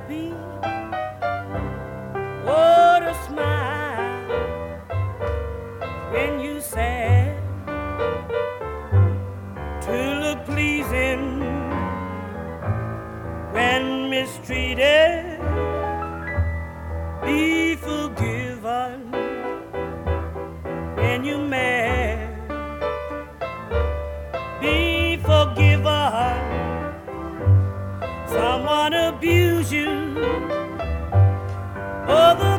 happy. What a smile when you sad. To look pleasing when mistreated. Be forgiven when you mad. Be forgiven. Someone abuse you. Oh, the